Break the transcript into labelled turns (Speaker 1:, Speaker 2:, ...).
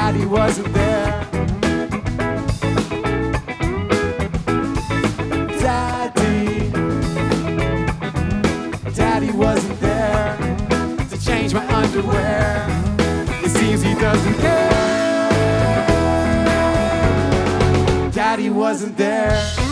Speaker 1: Daddy wasn't there. Daddy wasn't there to change my underwear. It seems he doesn't care. Daddy wasn't there.